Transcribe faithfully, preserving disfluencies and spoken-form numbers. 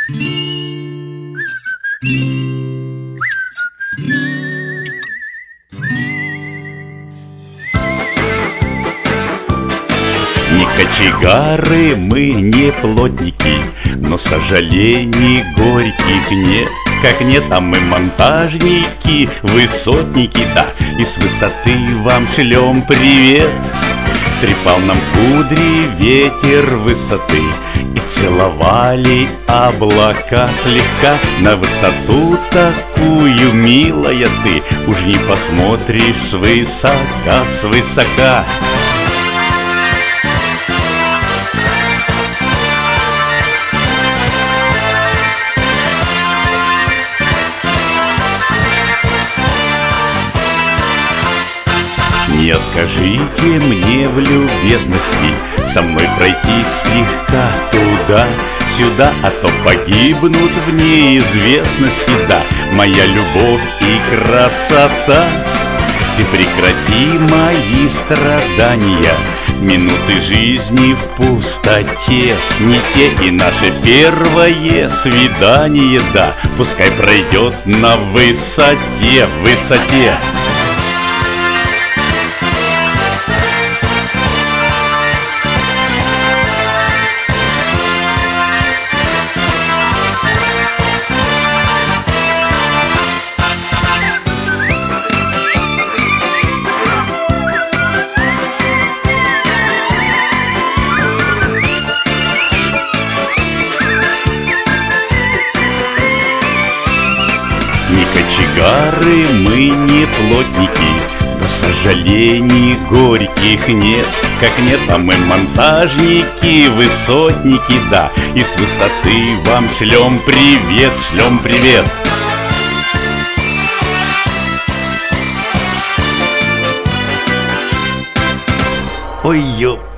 Не кочегары мы, не плотники, но сожалений горьких нет. Как нет, а мы монтажники, высотники, да, и с высоты вам шлем привет. Трепал нам кудри ветер высоты, и целовали облака слегка. На высоту такую, милая ты, уж не посмотришь свысока, свысока. Не откажите мне в любезности со мной пройти слегка туда-сюда, а то погибнут в неизвестности, да, моя любовь и красота. Ты прекрати мои страдания, минуты жизни в пустоте, не те, и наше первое свидание, да, пускай пройдет на высоте, высоте. Не кочегары мы, не плотники, но сожалений горьких нет. Как нет, а мы монтажники, высотники, да, и с высоты вам шлем привет, шлем привет. Ой, ёп.